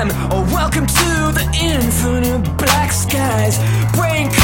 time. Oh, welcome to the infinite black skies. Brain